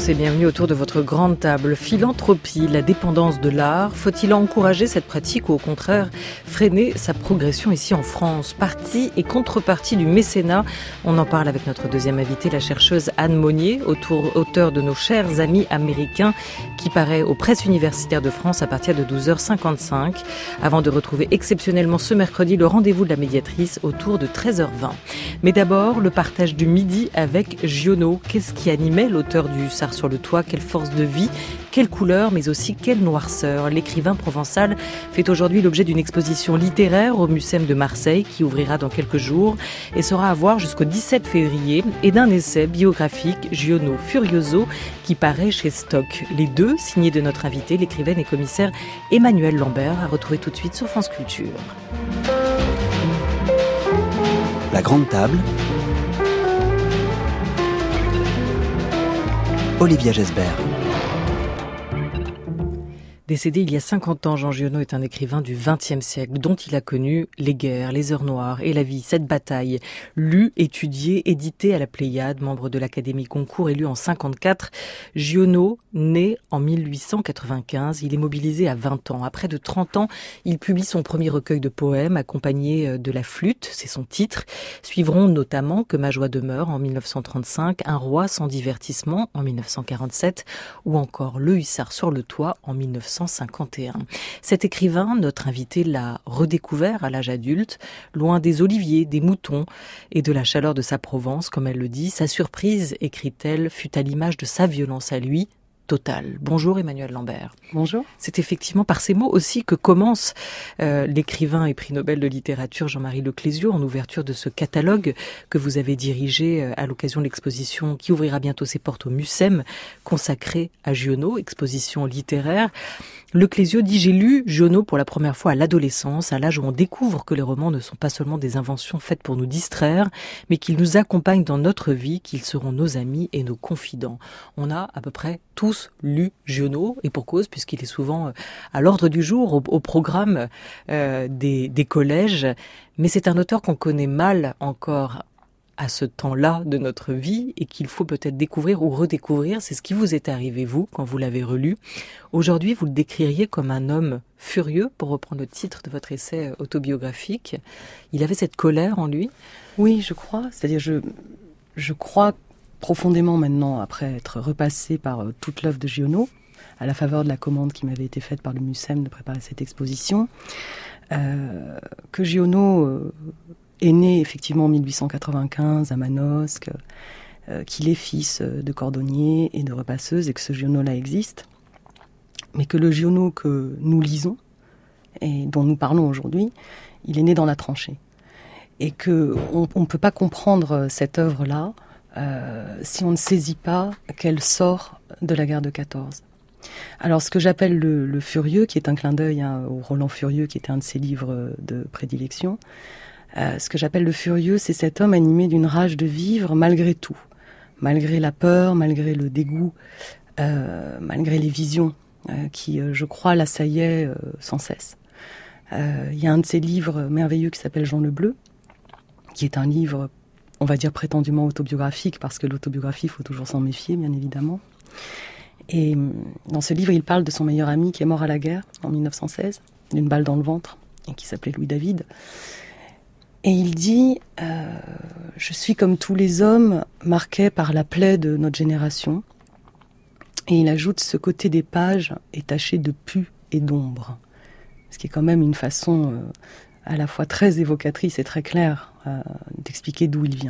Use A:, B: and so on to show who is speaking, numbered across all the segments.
A: tous et bienvenue autour de votre grande table. Philanthropie, la dépendance de l'art, faut-il encourager cette pratique ou au contraire freiner sa progression ici en France? Partie et contrepartie du mécénat, on en parle avec notre deuxième invitée, la chercheuse Anne Monnier, auteure de Nos chers amis américains, qui paraît aux presses universitaires de France à partir de 12h55, avant de retrouver exceptionnellement ce mercredi le rendez-vous de la médiatrice autour de 13h20. Mais d'abord, le partage du midi avec Giono. Qu'est-ce qui animait l'auteur du Hussard sur le toit? Quelle force de vie, quelle couleur, mais aussi quelle noirceur. L'écrivain provençal fait aujourd'hui l'objet d'une exposition littéraire au Mucem de Marseille qui ouvrira dans quelques jours et sera à voir jusqu'au 17 février et d'un essai biographique, Giono Furioso, qui paraît chez Stock. Les deux, signés de notre invité, l'écrivaine et commissaire Emmanuelle Lambert, à retrouver tout de suite sur France Culture.
B: La grande table. Olivia Gesbert.
A: Décédé il y a 50 ans, Jean Giono est un écrivain du XXe siècle dont il a connu les guerres, les heures noires et la vie, cette bataille. Lu, étudié, édité à la Pléiade, membre de l'Académie Goncourt, élu en 54. Giono, né en 1895, il est mobilisé à 20 ans. À près de 30 ans, il publie son premier recueil de poèmes accompagné de La Flûte, c'est son titre. Suivront notamment Que ma joie demeure en 1935, Un roi sans divertissement en 1947 ou encore Le Hussard sur le toit en 1951. Cet écrivain, notre invité l'a redécouvert à l'âge adulte, loin des oliviers, des moutons et de la chaleur de sa Provence, comme elle le dit. Sa surprise, écrit-elle, fut à l'image de sa violence à lui, totale. Bonjour Emmanuelle Lambert.
C: Bonjour.
A: C'est effectivement par ces mots aussi que commence l'écrivain et prix Nobel de littérature Jean-Marie Leclésio en ouverture de ce catalogue que vous avez dirigé à l'occasion de l'exposition qui ouvrira bientôt ses portes au Mucem, consacrée à Giono, exposition littéraire. Leclésio dit « J'ai lu Giono pour la première fois à l'adolescence, à l'âge où on découvre que les romans ne sont pas seulement des inventions faites pour nous distraire, mais qu'ils nous accompagnent dans notre vie, qu'ils seront nos amis et nos confidents. » On a à peu près tous lu Giono, et pour cause, puisqu'il est souvent à l'ordre du jour, au programme des collèges. Mais c'est un auteur qu'on connaît mal encore à ce temps-là de notre vie et qu'il faut peut-être découvrir ou redécouvrir. C'est ce qui vous est arrivé, vous, quand vous l'avez relu. Aujourd'hui, vous le décririez comme un homme furieux, pour reprendre le titre de votre essai autobiographique. Il avait cette colère en lui?
C: Oui, je crois. C'est-à-dire, je crois profondément maintenant, après être repassé par toute l'œuvre de Giono, à la faveur de la commande qui m'avait été faite par le Mucem de préparer cette exposition, que Giono est né effectivement en 1895 à Manosque, qu'il est fils de cordonnier et de repasseuse et que ce Giono-là existe, mais que le Giono que nous lisons et dont nous parlons aujourd'hui, il est né dans la tranchée. Et qu'on ne peut pas comprendre cette œuvre-là si on ne saisit pas qu'elle sort de la guerre de 14. Alors ce que j'appelle le Furieux, qui est un clin d'œil au Roland Furieux, qui était un de ses livres de prédilection, ce que j'appelle le Furieux, c'est cet homme animé d'une rage de vivre malgré tout, malgré la peur, malgré le dégoût, malgré les visions qui, je crois, l'assaillaient sans cesse. Il y a un de ses livres merveilleux qui s'appelle Jean le Bleu, qui est un livre, on va dire prétendument autobiographique, parce que l'autobiographie, il faut toujours s'en méfier, bien évidemment. Et dans ce livre, il parle de son meilleur ami qui est mort à la guerre en 1916, d'une balle dans le ventre, et qui s'appelait Louis David. Et il dit « Je suis comme tous les hommes, marqué par la plaie de notre génération. » Et il ajoute « Ce côté des pages est taché de pus et d'ombre. » Ce qui est quand même une façon à la fois très évocatrice et très claire d'expliquer d'où il vient.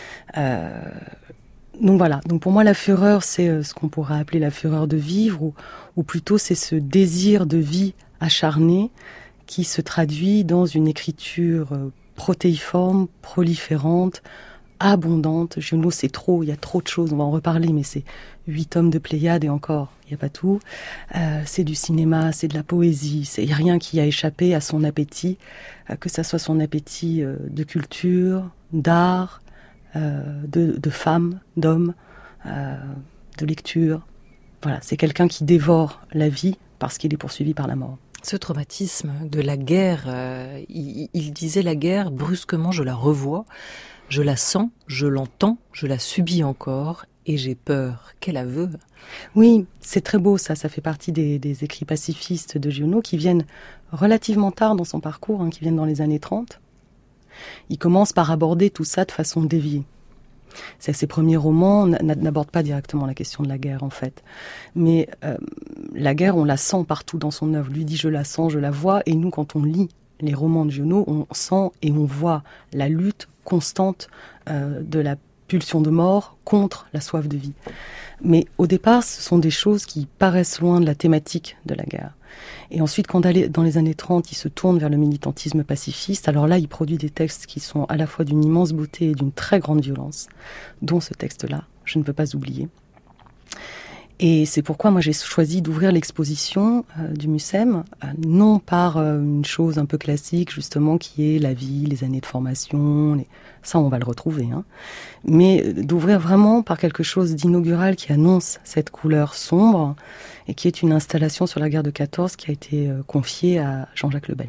C: Donc voilà, donc pour moi la fureur, c'est ce qu'on pourrait appeler la fureur de vivre, ou plutôt c'est ce désir de vie acharné qui se traduit dans une écriture protéiforme, proliférante, abondante. Giono, c'est trop, il y a trop de choses, on va en reparler, mais c'est 8 tomes de Pléiade et encore, il n'y a pas tout. C'est du cinéma, c'est de la poésie, c'est rien qui a échappé à son appétit, que ça soit son appétit de culture, d'art, de femmes, d'hommes, de lecture. Voilà, c'est quelqu'un qui dévore la vie parce qu'il est poursuivi par la mort.
A: Ce traumatisme de la guerre, il disait la guerre, brusquement je la revois, je la sens, je l'entends, je la subis encore, et j'ai peur. Quel aveu!
C: Oui, c'est très beau ça fait partie des écrits pacifistes de Giono qui viennent relativement tard dans son parcours, qui viennent dans les années 30. Il commence par aborder tout ça de façon déviée. Ses premiers romans n'abordent pas directement la question de la guerre, en fait. Mais la guerre, on la sent partout dans son œuvre. Lui dit « je la sens, je la vois ». Et nous, quand on lit les romans de Giono, on sent et on voit la lutte constante de la pulsion de mort contre la soif de vie. Mais au départ, ce sont des choses qui paraissent loin de la thématique de la guerre. Et ensuite, quand dans les années 30, il se tourne vers le militantisme pacifiste, alors là, il produit des textes qui sont à la fois d'une immense beauté et d'une très grande violence, dont ce texte-là, je ne peux pas oublier. Et c'est pourquoi moi j'ai choisi d'ouvrir l'exposition du Mucem, non par une chose un peu classique, justement, qui est la vie, les années de formation, ça on va le retrouver, mais d'ouvrir vraiment par quelque chose d'inaugural qui annonce cette couleur sombre et qui est une installation sur la guerre de 14 qui a été confiée à Jean-Jacques Le Bel.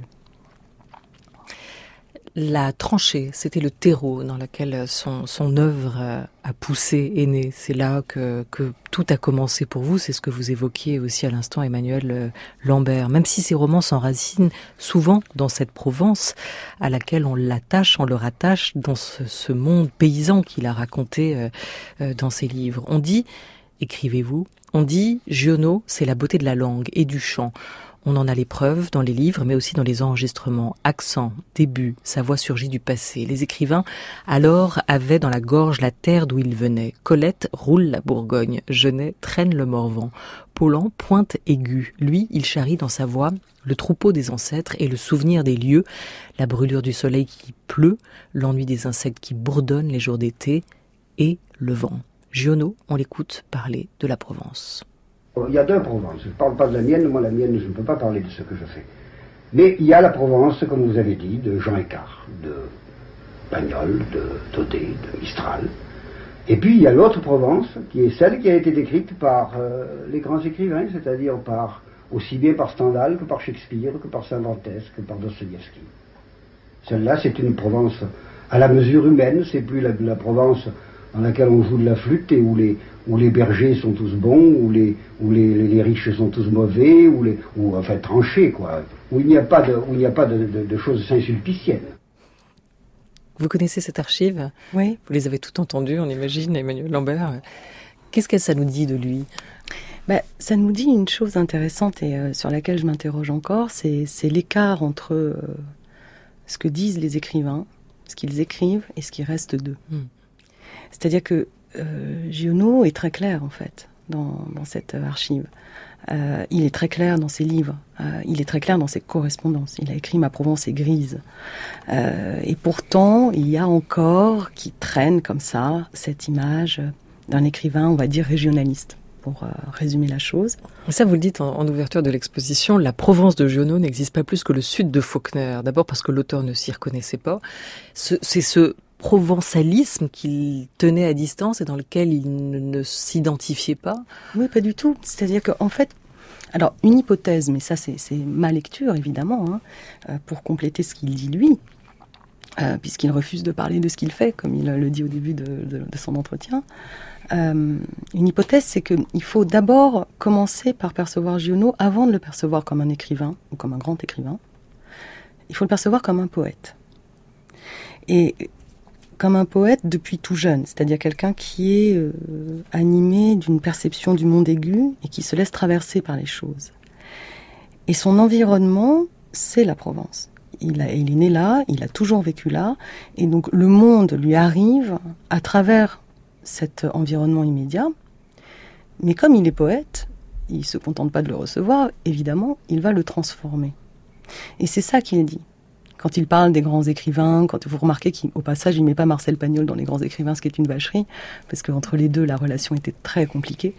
A: La tranchée, c'était le terreau dans lequel son œuvre a poussé, est née. C'est là que tout a commencé pour vous. C'est ce que vous évoquiez aussi à l'instant, Emmanuel Lambert. Même si ses romans s'enracinent souvent dans cette Provence à laquelle on le rattache dans ce monde paysan qu'il a raconté dans ses livres. On dit, écrivez-vous, Giono, c'est la beauté de la langue et du chant. On en a les preuves dans les livres, mais aussi dans les enregistrements. Accent, début, sa voix surgit du passé. Les écrivains, alors, avaient dans la gorge la terre d'où ils venaient. Colette roule la Bourgogne. Genet traîne le Morvan. Paulan pointe aiguë. Lui, il charrie dans sa voix le troupeau des ancêtres et le souvenir des lieux. La brûlure du soleil qui pleut, l'ennui des insectes qui bourdonnent les jours d'été et le vent. Giono, on l'écoute parler de la Provence.
D: Il y a deux Provences. Je ne parle pas de la mienne. Moi, la mienne, je ne peux pas parler de ce que je fais. Mais il y a la Provence, comme vous avez dit, de Jean Écart, de Pagnol, de Daudet, de Mistral. Et puis, il y a l'autre Provence, qui est celle qui a été décrite par les grands écrivains, c'est-à-dire aussi bien par Stendhal que par Shakespeare, que par Cervantes, que par Dostoïevski. Celle-là, c'est une Provence à la mesure humaine. C'est plus la Provence dans laquelle on joue de la flûte et où les bergers sont tous bons, où les riches sont tous mauvais, enfin tranchés, quoi. Où il n'y a pas de choses Saint-Sulpiciennes.
A: Vous connaissez cette archive ?
C: Oui.
A: Vous les avez toutes entendues, on imagine, Emmanuel Lambert. Qu'est-ce que ça nous dit de lui ?
C: Ça nous dit une chose intéressante et sur laquelle je m'interroge encore, c'est l'écart entre ce que disent les écrivains, ce qu'ils écrivent et ce qui reste d'eux. C'est-à-dire que Giono est très clair, en fait, dans cette archive. Il est très clair dans ses livres. Il est très clair dans ses correspondances. Il a écrit « Ma Provence est grise ». Et pourtant, il y a encore qui traîne comme ça cette image d'un écrivain, on va dire, régionaliste, pour résumer la chose.
A: Ça, vous le dites en ouverture de l'exposition, la Provence de Giono n'existe pas plus que le sud de Faulkner. D'abord parce que l'auteur ne s'y reconnaissait pas. C'est ce provençalisme qu'il tenait à distance et dans lequel il ne s'identifiait pas?
C: Oui, pas du tout. C'est-à-dire qu'en fait, alors une hypothèse, mais ça c'est ma lecture évidemment, pour compléter ce qu'il dit lui, puisqu'il refuse de parler de ce qu'il fait, comme il le dit au début de son entretien. Une hypothèse, c'est qu'il faut d'abord commencer par percevoir Giono avant de le percevoir comme un écrivain ou comme un grand écrivain. Il faut le percevoir comme un poète. Et comme un poète depuis tout jeune, c'est-à-dire quelqu'un qui est animé d'une perception du monde aigu et qui se laisse traverser par les choses. Et son environnement, c'est la Provence. Il est né là, il a toujours vécu là, et donc le monde lui arrive à travers cet environnement immédiat. Mais comme il est poète, il ne se contente pas de le recevoir, évidemment, il va le transformer. Et c'est ça qu'il dit. Quand il parle des grands écrivains, quand vous remarquez qu'au passage, il ne met pas Marcel Pagnol dans les grands écrivains, ce qui est une vacherie, parce qu'entre les deux, la relation était très compliquée.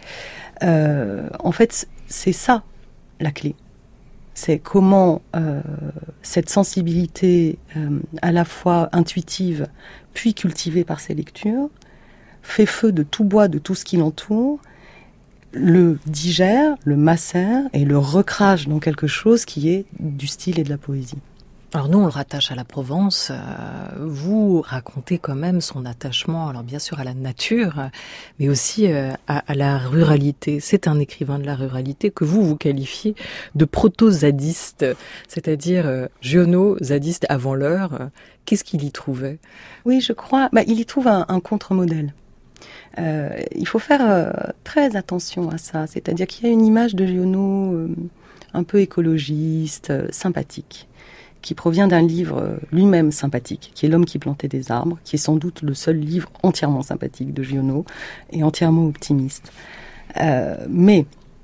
C: En fait, c'est ça, la clé. C'est comment cette sensibilité à la fois intuitive, puis cultivée par ses lectures, fait feu de tout bois, de tout ce qui l'entoure, le digère, le macère et le recrache dans quelque chose qui est du style et de la poésie.
A: Alors nous, on le rattache à la Provence. Vous racontez quand même son attachement, alors bien sûr à la nature, mais aussi à la ruralité. C'est un écrivain de la ruralité que vous qualifiez de proto-zadiste, c'est-à-dire Giono, zadiste avant l'heure. Qu'est-ce qu'il y trouvait ?
C: Oui, je crois. Il y trouve un contre-modèle. Il faut faire très attention à ça. C'est-à-dire qu'il y a une image de Giono un peu écologiste, sympathique, qui provient d'un livre lui-même sympathique, qui est L'homme qui plantait des arbres, qui est sans doute le seul livre entièrement sympathique de Giono et entièrement optimiste. Mais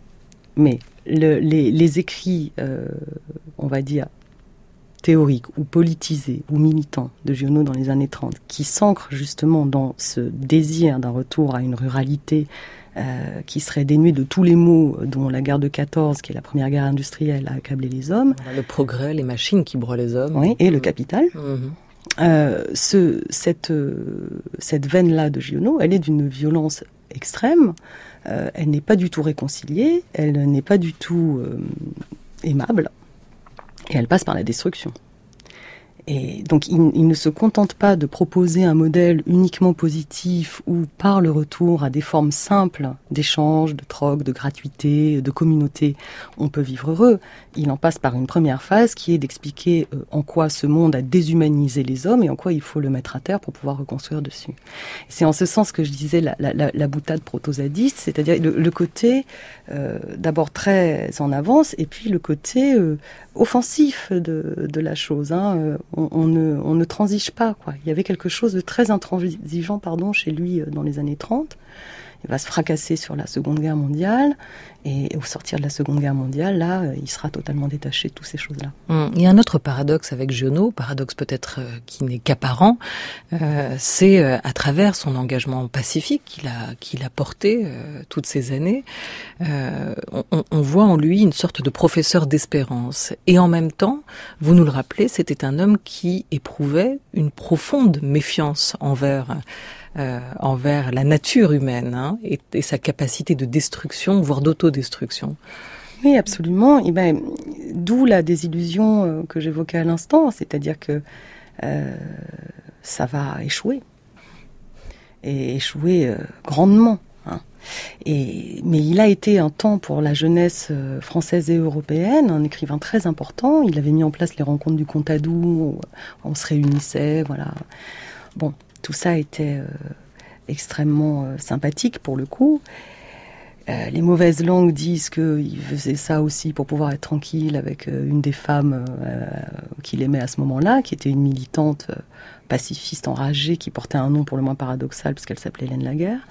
C: les écrits, on va dire, théoriques ou politisés ou militants de Giono dans les années 30, qui s'ancrent justement dans ce désir d'un retour à une ruralité qui serait dénuée de tous les maux dont la guerre de 14, qui est la première guerre industrielle, a accablé les hommes.
A: Le progrès, les machines qui broient les hommes.
C: Oui, et le capital. Cette veine-là de Giono, elle est d'une violence extrême. Elle n'est pas du tout réconciliée, elle n'est pas du tout aimable, et elle passe par la destruction. Et donc, il ne se contente pas de proposer un modèle uniquement positif où, par le retour à des formes simples d'échange, de troc, de gratuité, de communauté, on peut vivre heureux. Il en passe par une première phase qui est d'expliquer en quoi ce monde a déshumanisé les hommes et en quoi il faut le mettre à terre pour pouvoir reconstruire dessus. C'est en ce sens que je disais la boutade proto-zadiste, c'est-à-dire le côté d'abord très en avance et puis le côté offensif de la chose. On ne transige pas, quoi. Il y avait quelque chose de très intransigeant, chez lui dans les années 30. Il va se fracasser sur la Seconde Guerre mondiale, et au sortir de la Seconde Guerre mondiale, là, il sera totalement détaché de toutes ces choses-là.
A: Il y a un autre paradoxe avec Giono, paradoxe peut-être qui n'est qu'apparent, c'est à travers son engagement pacifique qu'il a porté toutes ces années, on voit en lui une sorte de professeur d'espérance. Et en même temps, vous nous le rappelez, c'était un homme qui éprouvait une profonde méfiance envers la nature humaine et sa capacité de destruction, voire d'autodestruction.
C: Oui, absolument. Et d'où la désillusion que j'évoquais à l'instant, c'est-à-dire que ça va échouer. Et échouer grandement. Mais il a été un temps pour la jeunesse française et européenne, un écrivain très important. Il avait mis en place les rencontres du Contadou, où on se réunissait, voilà. Bon, tout ça était extrêmement sympathique pour le coup. Les mauvaises langues disent qu'il faisait ça aussi pour pouvoir être tranquille avec une des femmes qu'il aimait à ce moment-là, qui était une militante pacifiste enragée, qui portait un nom pour le moins paradoxal, parce qu'elle s'appelait Hélène Laguerre.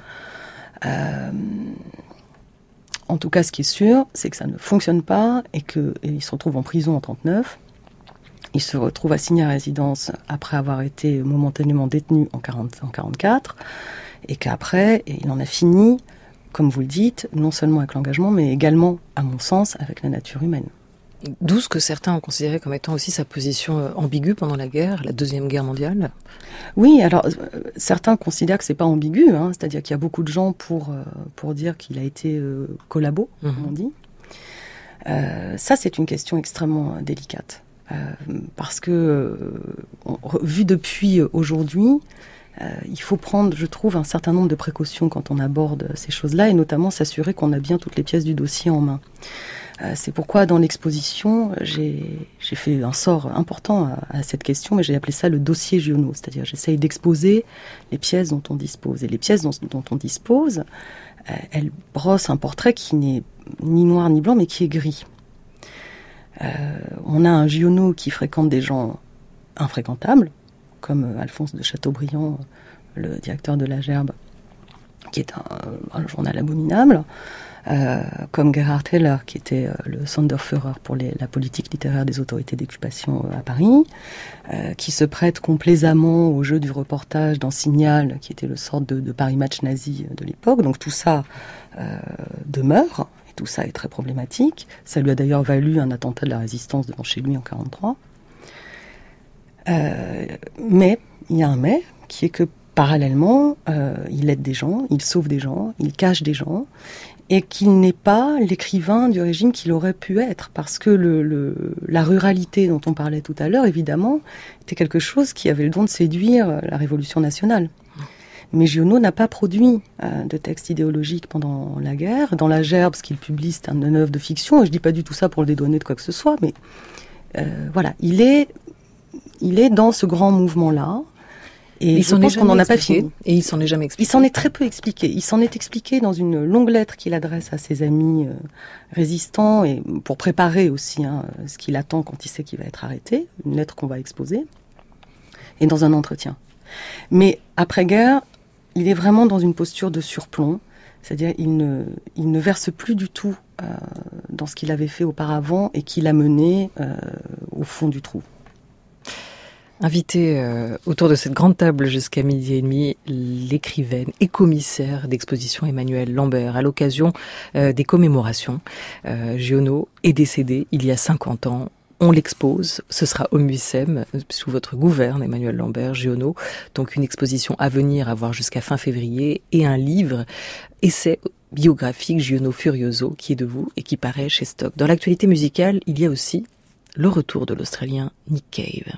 C: En tout cas, ce qui est sûr, c'est que ça ne fonctionne pas et qu'il se retrouve en prison en 1939. Il se retrouve assigné à résidence après avoir été momentanément détenu en 1944 et qu'après, il en a fini, comme vous le dites, non seulement avec l'engagement, mais également, à mon sens, avec la nature humaine.
A: D'où ce que certains ont considéré comme étant aussi sa position ambiguë pendant la guerre, la Deuxième Guerre mondiale. Oui, alors certains considèrent que c'est pas ambigu, c'est-à-dire qu'il y a beaucoup de gens pour dire qu'il a été collabo, comme on dit. Ça, c'est une question extrêmement délicate. Parce que, vu depuis aujourd'hui, il faut prendre, je trouve, un certain nombre de précautions quand on aborde ces choses-là, et notamment s'assurer qu'on a bien toutes les pièces du dossier en main. C'est pourquoi, dans l'exposition, j'ai fait un sort important à cette question, mais j'ai appelé ça le dossier Giono, c'est-à-dire j'essaye d'exposer les pièces dont on dispose. Et les pièces dont on dispose, elles brossent un portrait qui n'est ni noir ni blanc, mais qui est gris. On a un Giono qui fréquente des gens infréquentables, comme Alphonse de Chateaubriand, le directeur de La Gerbe, qui est un journal abominable, comme Gerhard Heller, qui était le Sonderführer pour la politique littéraire des autorités d'occupation à Paris, qui se prête complaisamment au jeu du reportage dans Signal, qui était le sorte de Paris Match nazi de l'époque. Donc tout ça demeure. Tout ça est très problématique. Ça lui a d'ailleurs valu un attentat de la résistance devant chez lui en 1943. Mais, il y a un mais, qui est que parallèlement, il aide des gens, il sauve des gens, il cache des gens,
C: et qu'il n'est pas l'écrivain du régime qu'il aurait pu être, parce que la ruralité dont on parlait tout à l'heure, évidemment, était quelque chose qui avait le don de séduire la Révolution nationale. Mais Giono n'a pas produit de texte idéologique pendant la guerre. Dans La Gerbe, ce qu'il publie, c'est une œuvre de fiction, et je dis pas du tout ça pour le dédouaner de quoi que ce soit, mais voilà, il est dans ce grand mouvement-là. Et je pense qu'on n'en a pas fini.
A: Et il s'en est jamais expliqué.
C: Il s'en est très peu expliqué. Il s'en est expliqué dans une longue lettre qu'il adresse à ses amis résistants, et pour préparer aussi ce qu'il attend quand il sait qu'il va être arrêté, une lettre qu'on va exposer, et dans un entretien. Mais après-guerre, il est vraiment dans une posture de surplomb, c'est-à-dire il ne verse plus du tout dans ce qu'il avait fait auparavant et qui l'a mené au fond du trou.
A: Invitée autour de cette grande table jusqu'à 12h30, l'écrivaine et commissaire d'exposition Emmanuelle Lambert, à l'occasion des commémorations. Giono est décédé il y a 50 ans. On l'expose, ce sera au MUSEM, sous votre gouverne, Emmanuelle Lambert, Giono. Donc une exposition à venir, à voir jusqu'à fin février, et un livre, essai biographique Giono Furioso, qui est de vous et qui paraît chez Stock. Dans l'actualité musicale, il y a aussi le retour de l'Australien Nick Cave.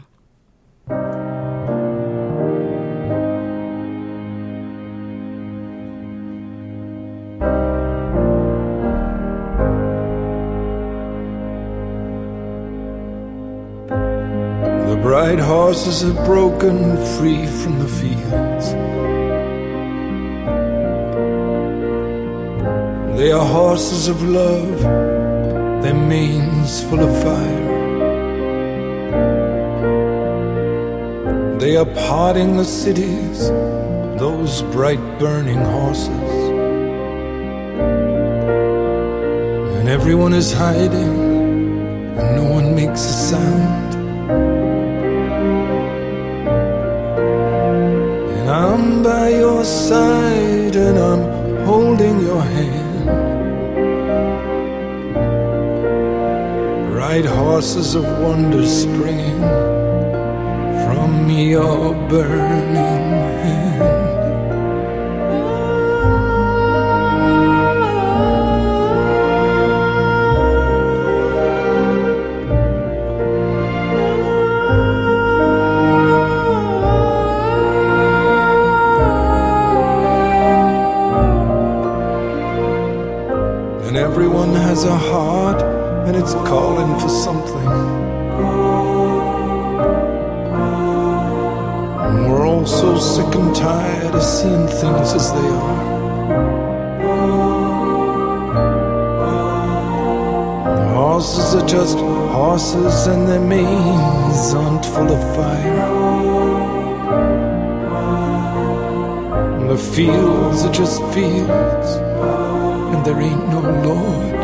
E: The bright horses are broken free from the fields. They are horses of love, their manes full of fire. They are parting the cities, those bright burning horses. And everyone is hiding, and no one makes a sound. And I'm by your side, and I'm holding your hand. Bright horses of wonder springing from your burning hand. And everyone has a heart, and it's calling for something. We're all so sick and tired of seeing things as they are. The horses are just horses, and their manes aren't full of fire. And the fields are just fields, and there ain't no Lord.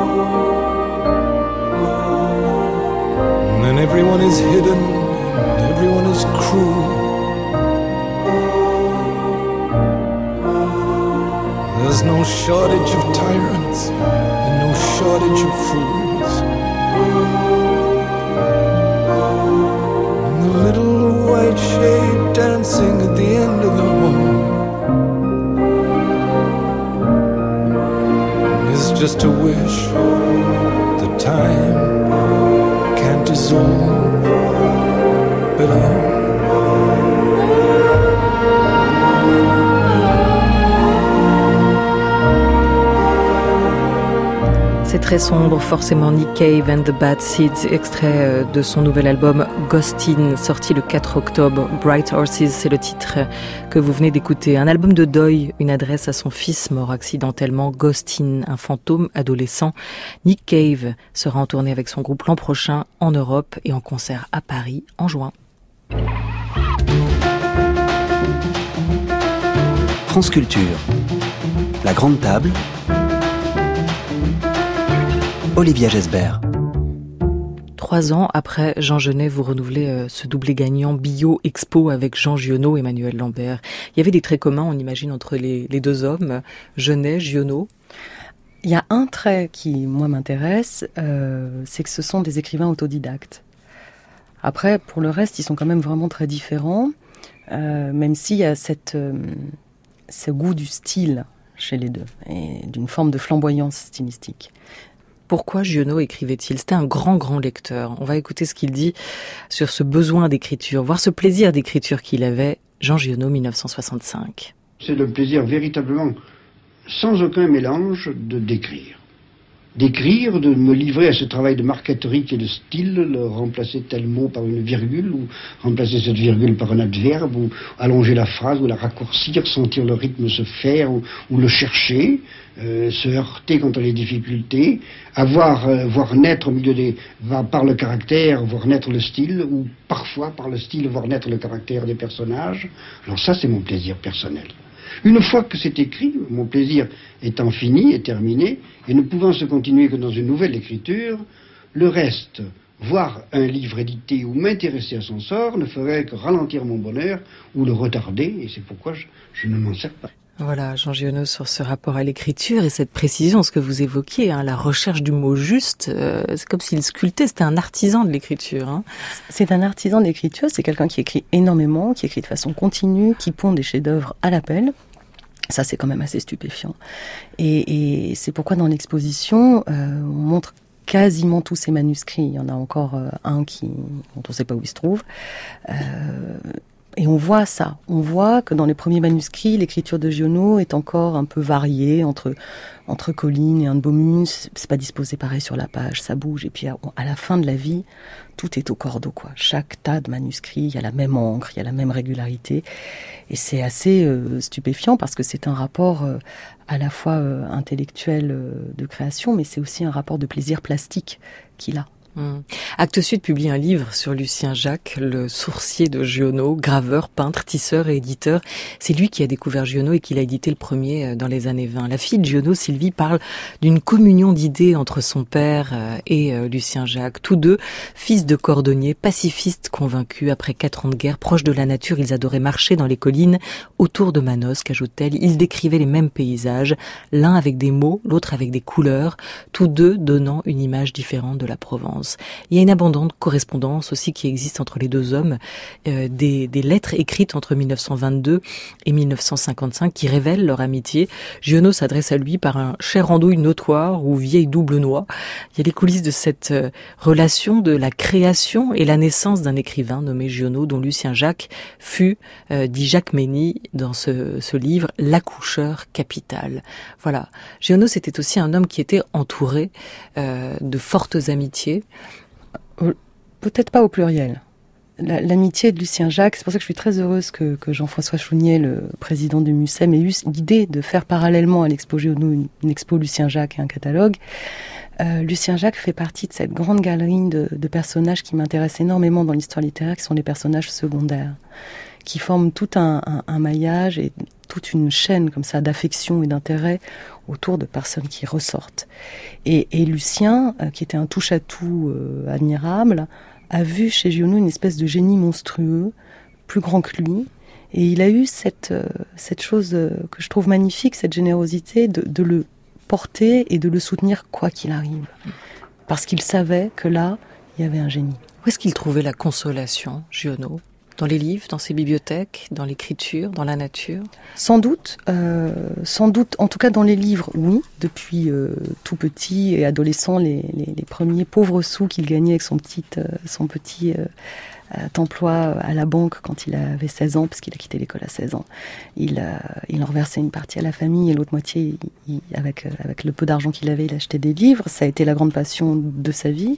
E: And then everyone is hidden, and everyone is cruel. There's no shortage of tyrants and no shortage of fools. And the little white shape dancing at the end of the hall is just a wish that time can't dissolve at all.
A: C'est très sombre, forcément. Nick Cave and the Bad Seeds, extrait de son nouvel album Ghostin, sorti le 4 octobre. Bright Horses, c'est le titre que vous venez d'écouter. Un album de deuil, une adresse à son fils mort accidentellement. Ghostin, un fantôme adolescent. Nick Cave sera en tournée avec son groupe l'an prochain en Europe et en concert à Paris en juin.
B: France Culture, la grande table, Olivia Gesbert.
A: 3 ans après Jean Genet, vous renouvelez ce doublé gagnant Bio Expo avec Jean Giono et Emmanuelle Lambert. Il y avait des traits communs, on imagine, entre les deux hommes, Genet, Giono.
C: Il y a un trait qui, moi, m'intéresse, c'est que ce sont des écrivains autodidactes. Après, pour le reste, ils sont quand même vraiment très différents, même s'il y a ce goût du style chez les deux, et d'une forme de flamboyance stylistique.
A: Pourquoi Giono écrivait-il ? C'était un grand lecteur. On va écouter ce qu'il dit sur ce besoin d'écriture, voire ce plaisir d'écriture qu'il avait, Jean Giono, 1965.
D: C'est le plaisir véritablement, sans aucun mélange, d'écrire. D'écrire, de me livrer à ce travail de marqueterie qui est le style, remplacer tel mot par une virgule, ou remplacer cette virgule par un adverbe, ou allonger la phrase, ou la raccourcir, sentir le rythme se faire, ou le chercher, se heurter contre les difficultés, voir naître au milieu par le caractère, voir naître le style, ou parfois par le style, voir naître le caractère des personnages. Alors ça, c'est mon plaisir personnel. Une fois que c'est écrit, mon plaisir étant fini et terminé, et ne pouvant se continuer que dans une nouvelle écriture, le reste, voir un livre édité ou m'intéresser à son sort, ne ferait que ralentir mon bonheur ou le retarder, et c'est pourquoi je ne m'en sers pas.
A: Voilà, Jean Giono, sur ce rapport à l'écriture et cette précision, ce que vous évoquiez, la recherche du mot juste, c'est comme s'il sculptait, c'était un artisan de l'écriture.
C: C'est un artisan de l'écriture, c'est quelqu'un qui écrit énormément, qui écrit de façon continue, qui pond des chefs-d'œuvre à l'appel. Ça, c'est quand même assez stupéfiant. Et c'est pourquoi dans l'exposition, on montre quasiment tous ses manuscrits. Il y en a encore un dont on ne sait pas où il se trouve. Et on voit ça. On voit que dans les premiers manuscrits, l'écriture de Giono est encore un peu variée entre Colline et Hindbomune. C'est pas disposé pareil sur la page, ça bouge. Et puis à la fin de la vie, tout est au cordeau, quoi. Chaque tas de manuscrits, il y a la même encre, il y a la même régularité. Et c'est assez stupéfiant parce que c'est un rapport à la fois intellectuel de création, mais c'est aussi un rapport de plaisir plastique qu'il a.
A: Actes Sud publie un livre sur Lucien Jacques, le sourcier de Giono, graveur, peintre, tisseur et éditeur. C'est lui qui a découvert Giono et qui l'a édité le premier dans les années 20. La fille de Giono, Sylvie, parle d'une communion d'idées entre son père et Lucien Jacques. Tous deux, fils de cordonniers, pacifistes convaincus. Après 4 ans de guerre, proches de la nature, ils adoraient marcher dans les collines autour de Manosque, ajoute-t-elle. Ils décrivaient les mêmes paysages, l'un avec des mots, l'autre avec des couleurs, tous deux donnant une image différente de la Provence. Il y a une abondante correspondance aussi qui existe entre les deux hommes, des lettres écrites entre 1922 et 1955 qui révèlent leur amitié. Giono s'adresse à lui par un cher andouille notoire ou vieille double noix. Il y a les coulisses de cette relation, de la création et la naissance d'un écrivain nommé Giono, dont Lucien Jacques fut, dit Jacques Mény dans ce livre, l'accoucheur capital. Voilà. Giono, c'était aussi un homme qui était entouré de fortes amitiés.
C: Peut-être pas au pluriel. L'amitié de Lucien Jacques, c'est pour ça que je suis très heureuse que Jean-François Chounier, le président du MUSEM, ait eu l'idée de faire parallèlement à l'expo Giono une expo Lucien Jacques et un catalogue. Lucien Jacques fait partie de cette grande galerie de personnages qui m'intéressent énormément dans l'histoire littéraire, qui sont les personnages secondaires, qui forment tout un maillage et toute une chaîne comme ça d'affection et d'intérêt autour de personnes qui ressortent. Et Lucien, qui était un touche-à-tout admirable, a vu chez Giono une espèce de génie monstrueux, plus grand que lui. Et il a eu cette chose que je trouve magnifique, cette générosité de le porter et de le soutenir quoi qu'il arrive. Parce qu'il savait que là, il y avait un génie.
A: Où est-ce qu'il trouvait la consolation, Giono ? Dans les livres, dans ses bibliothèques, dans l'écriture, dans la nature ?
C: Sans doute, en tout cas dans les livres, oui. Depuis tout petit et adolescent, les premiers pauvres sous qu'il gagnait avec son petit emploi à la banque quand il avait 16 ans, parce qu'il a quitté l'école à 16 ans. Il en reversait une partie à la famille et l'autre moitié, avec le peu d'argent qu'il avait, il achetait des livres. Ça a été la grande passion de sa vie.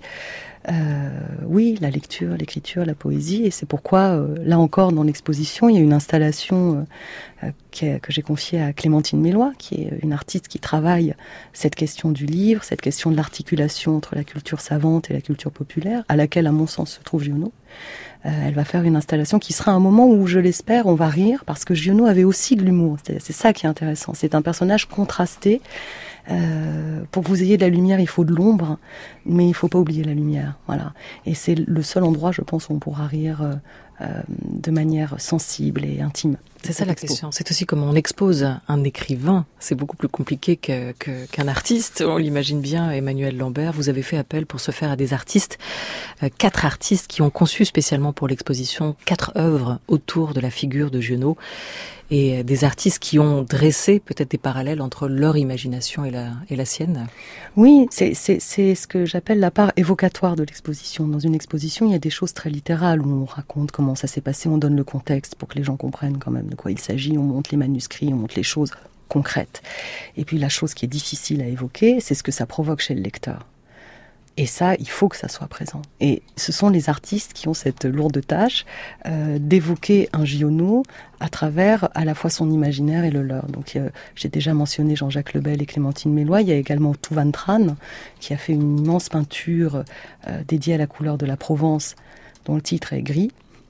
C: Oui, la lecture, l'écriture, la poésie, et c'est pourquoi, là encore, dans l'exposition, il y a une installation que j'ai confiée à Clémentine Mélois, qui est une artiste qui travaille cette question du livre, cette question de l'articulation entre la culture savante et la culture populaire, à laquelle, à mon sens, se trouve Giono. Elle va faire une installation qui sera un moment où, je l'espère, on va rire, parce que Giono avait aussi de l'humour. C'est ça qui est intéressant. C'est un personnage contrasté. Pour que vous ayez de la lumière, il faut de l'ombre, mais il faut pas oublier la lumière. Voilà. Et c'est le seul endroit, je pense, où on pourra rire de manière sensible et intime.
A: C'est ça la question. C'est aussi comment on expose un écrivain. C'est beaucoup plus compliqué qu'un artiste. On l'imagine bien, Emmanuel Lambert. Vous avez fait appel pour ce faire à des artistes, 4 artistes qui ont conçu spécialement pour l'exposition 4 œuvres autour de la figure de Giono. Et des artistes qui ont dressé peut-être des parallèles entre leur imagination et la sienne.
C: Oui, c'est ce que j'appelle la part évocatoire de l'exposition. Dans une exposition, il y a des choses très littérales où on raconte comment ça s'est passé, on donne le contexte pour que les gens comprennent quand même de quoi il s'agit, on montre les manuscrits, on montre les choses concrètes. Et puis la chose qui est difficile à évoquer, c'est ce que ça provoque chez le lecteur. Et ça, il faut que ça soit présent. Et ce sont les artistes qui ont cette lourde tâche d'évoquer un Giono à travers à la fois son imaginaire et le leur. Donc j'ai déjà mentionné Jean-Jacques Lebel et Clémentine Mélois. Il y a également Touvan Tran qui a fait une immense peinture dédiée à la couleur de la Provence, dont le titre est Gris.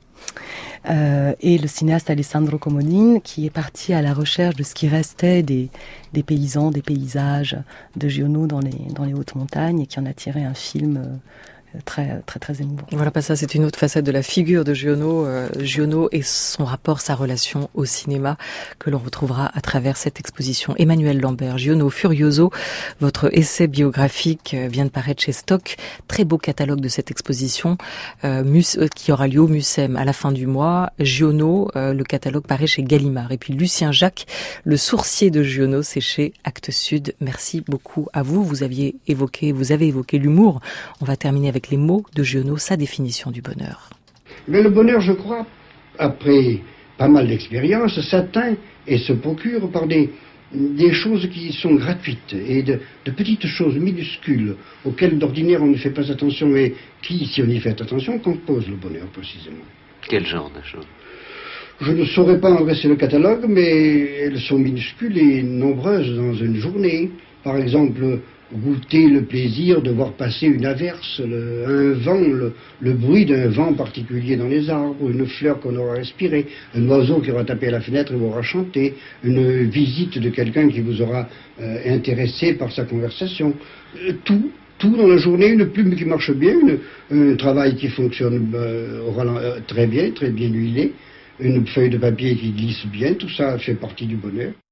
C: Et le cinéaste Alessandro Comodin qui est parti à la recherche de ce qui restait des paysans, des paysages de Giono dans les hautes montagnes et qui en a tiré un film très émouvant.
A: Voilà, pas ça, c'est une autre facette de la figure de Giono, Giono et son rapport, sa relation au cinéma que l'on retrouvera à travers cette exposition. Emmanuel Lambert, Giono Furioso, votre essai biographique vient de paraître chez Stock. Très beau catalogue de cette exposition qui aura lieu au Mucem à la fin du mois. Giono, le catalogue paraît chez Gallimard. Et puis Lucien Jacques, Le sourcier de Giono, c'est chez Actes Sud. Merci beaucoup à vous. Vous avez évoqué l'humour. On va terminer avec les mots de Giono, sa définition du bonheur.
D: Mais le bonheur, je crois, après pas mal d'expériences, s'atteint et se procure par des choses qui sont gratuites et de petites choses minuscules auxquelles d'ordinaire on ne fait pas attention mais qui, si on y fait attention, composent le bonheur précisément.
F: Quel genre de choses ?
D: Je ne saurais pas en dresser le catalogue, mais elles sont minuscules et nombreuses dans une journée. Par exemple, goûter le plaisir de voir passer une averse, un vent, le bruit d'un vent particulier dans les arbres, une fleur qu'on aura respirée, un oiseau qui aura tapé à la fenêtre et vous aura chanté, une visite de quelqu'un qui vous aura intéressé par sa conversation. Tout dans la journée, une plume qui marche bien, un travail qui fonctionne très bien huilé, une feuille de papier qui glisse bien, tout ça fait partie du bonheur.